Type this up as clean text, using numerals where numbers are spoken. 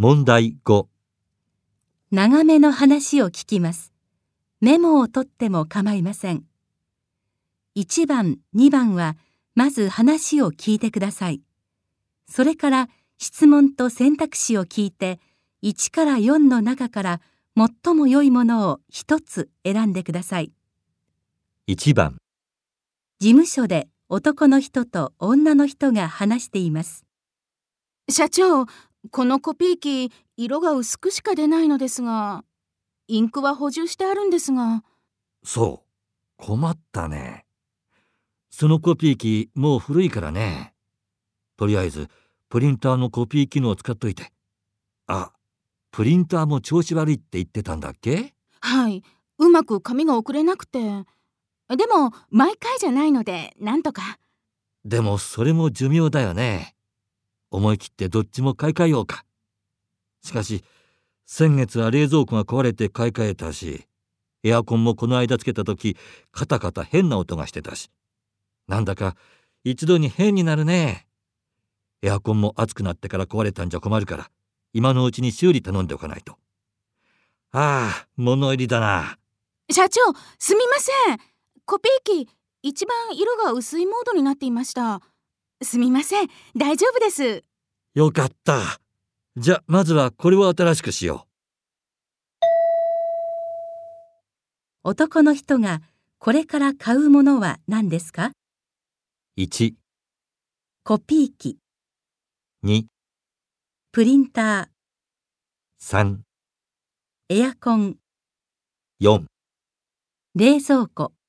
問題5。 長めの話を聞きます。メモを取っても構いません。1番、2番はまず話を聞いてください。それから質問と選択肢を聞いて、1から4の中から最も良いものを一つ選んでください。 1番。 事務所で男の人と女の人が話しています。 社長、このコピー機、色が薄くしか出ないのですが、インクは補充してあるんですが。 そう、困ったね。そのコピー機、もう古いからね。とりあえず、プリンターのコピー機能を使っといて。あ、プリンターも調子悪いって言ってたんだっけ？ はい、うまく紙が送れなくて。でも、毎回じゃないので、なんとか。 でも、それも寿命だよね。思い切ってどっちも買い替えようか。しかし、先月は冷蔵庫が壊れて買い替えたし、エアコンもこの間つけた時、カタカタ変な音がしてたし。なんだか一度に変になるね。エアコンも暑くなってから壊れたんじゃ困るから、今のうちに修理頼んでおかないと。ああ、物入りだな。 社長、すみません。コピー機、一番色が薄いモードになっていました。すみません、大丈夫です。 よかった。じゃ、まずはこれを新しくしよう。男の人がこれから買うものは何ですか？ 1、 コピー機、 2、 プリンタ 3、 ー、エアコン、 4。 冷蔵庫。